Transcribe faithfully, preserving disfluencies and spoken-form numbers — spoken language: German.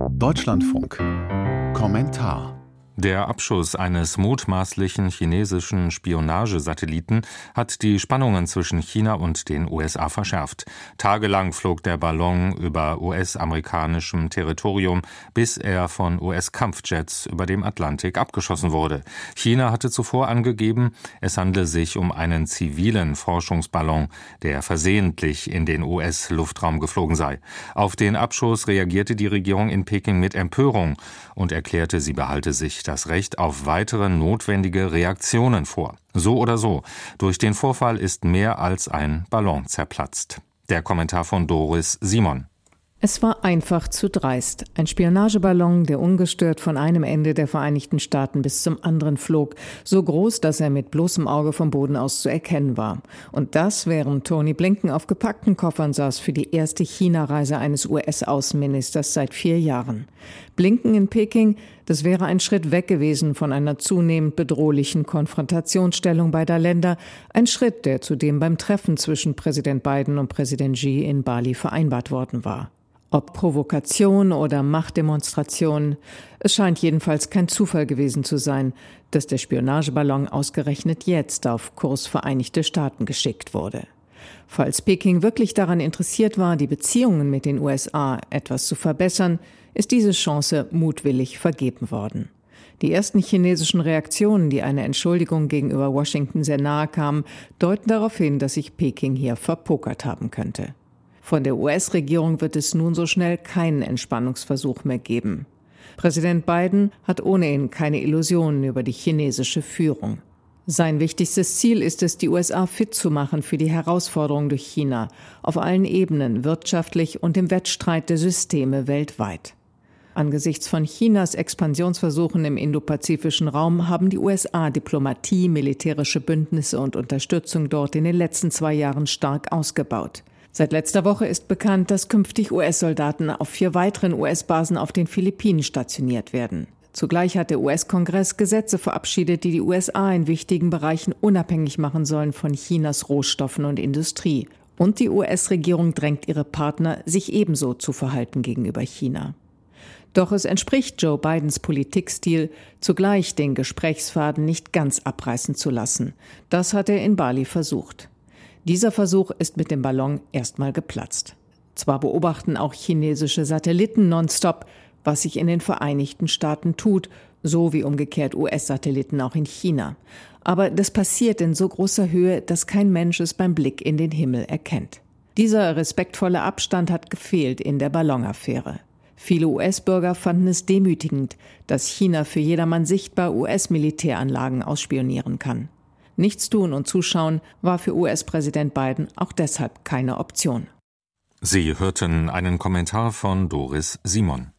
Deutschlandfunk. Kommentar. Der Abschuss eines mutmaßlichen chinesischen Spionagesatelliten hat die Spannungen zwischen China und den U S A verschärft. Tagelang flog der Ballon über U S-amerikanischem Territorium, bis er von U S-Kampfjets über dem Atlantik abgeschossen wurde. China hatte zuvor angegeben, es handle sich um einen zivilen Forschungsballon, der versehentlich in den U S-Luftraum geflogen sei. Auf den Abschuss reagierte die Regierung in Peking mit Empörung und erklärte, sie behalte sich das Recht auf weitere notwendige Reaktionen vor. So oder so, durch den Vorfall ist mehr als ein Ballon zerplatzt. Der Kommentar von Doris Simon. Es war einfach zu dreist. Ein Spionageballon, der ungestört von einem Ende der Vereinigten Staaten bis zum anderen flog, so groß, dass er mit bloßem Auge vom Boden aus zu erkennen war. Und das, während Tony Blinken auf gepackten Koffern saß für die erste China-Reise eines U S-Außenministers seit vier Jahren. Blinken in Peking, das wäre ein Schritt weg gewesen von einer zunehmend bedrohlichen Konfrontationsstellung beider Länder, ein Schritt, der zudem beim Treffen zwischen Präsident Biden und Präsident Xi in Bali vereinbart worden war. Ob Provokation oder Machtdemonstration, es scheint jedenfalls kein Zufall gewesen zu sein, dass der Spionageballon ausgerechnet jetzt auf Kurs Vereinigte Staaten geschickt wurde. Falls Peking wirklich daran interessiert war, die Beziehungen mit den U S A etwas zu verbessern, ist diese Chance mutwillig vergeben worden. Die ersten chinesischen Reaktionen, die einer Entschuldigung gegenüber Washington sehr nahe kamen, deuten darauf hin, dass sich Peking hier verpokert haben könnte. Von der U S-Regierung wird es nun so schnell keinen Entspannungsversuch mehr geben. Präsident Biden hat ohnehin keine Illusionen über die chinesische Führung. Sein wichtigstes Ziel ist es, die U S A fit zu machen für die Herausforderungen durch China, auf allen Ebenen, wirtschaftlich und im Wettstreit der Systeme weltweit. Angesichts von Chinas Expansionsversuchen im indopazifischen Raum haben die U S A Diplomatie, militärische Bündnisse und Unterstützung dort in den letzten zwei Jahren stark ausgebaut. Seit letzter Woche ist bekannt, dass künftig U S-Soldaten auf vier weiteren U S-Basen auf den Philippinen stationiert werden. Zugleich hat der U S-Kongress Gesetze verabschiedet, die die U S A in wichtigen Bereichen unabhängig machen sollen von Chinas Rohstoffen und Industrie. Und die U S-Regierung drängt ihre Partner, sich ebenso zu verhalten gegenüber China. Doch es entspricht Joe Bidens Politikstil, zugleich den Gesprächsfaden nicht ganz abreißen zu lassen. Das hat er in Bali versucht. Dieser Versuch ist mit dem Ballon erstmal geplatzt. Zwar beobachten auch chinesische Satelliten nonstop, was sich in den Vereinigten Staaten tut, so wie umgekehrt U S-Satelliten auch in China. Aber das passiert in so großer Höhe, dass kein Mensch es beim Blick in den Himmel erkennt. Dieser respektvolle Abstand hat gefehlt in der Ballonaffäre. Viele U S-Bürger fanden es demütigend, dass China für jedermann sichtbar U S-Militäranlagen ausspionieren kann. Nichtstun und Zuschauen war für U S-Präsident Biden auch deshalb keine Option. Sie hörten einen Kommentar von Doris Simon.